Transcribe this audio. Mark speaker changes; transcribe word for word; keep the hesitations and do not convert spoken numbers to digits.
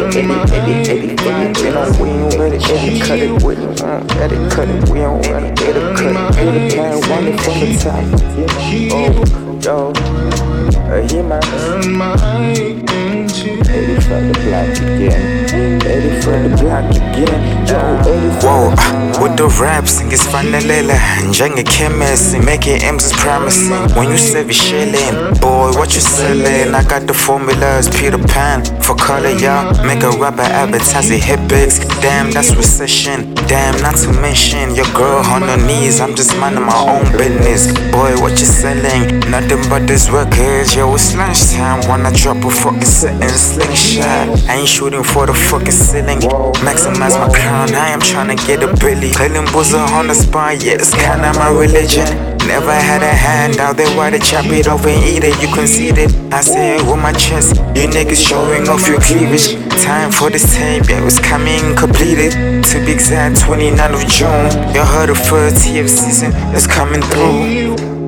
Speaker 1: Eddie, Eddie, Eddie, Eddie, you know we ain't ready. Eddie, cut it, we don't want Eddie, cut it, we don't run it. Eddie, cut it, Eddie, plan, running from the top. Oh, yo, uh, he man. Eddie from the block again. Eddie from the block again. Yo, Eddie.
Speaker 2: Whoa, with the raps, ngisfanelele njenge-chemist, making M's is promising. When you say we shillin', boy, what you sellin'? I got the formulas, Peter Pan for color, y'all. Make a rapper advertise it, hit bigs. Damn, that's recession. Damn, not to mention your girl on her knees. I'm just minding my own business. Boy, what you selling? Nothing but this records. Yo, it's lunchtime when I drop a fucking set and slingshot. I ain't shooting for the fucking ceiling. Maximize my crown, I am trying to get a Billy. Killing buzzer on the spot, yeah, it's kinda my religion. Never had a hand out there, why they chop it off and eat it? You conceded, I say it with my chest. You niggas showing off your cleavage. Time for this tape, yeah, it's coming completed. To be exact, twenty-ninth of June. You heard the thirtieth season, it's coming through.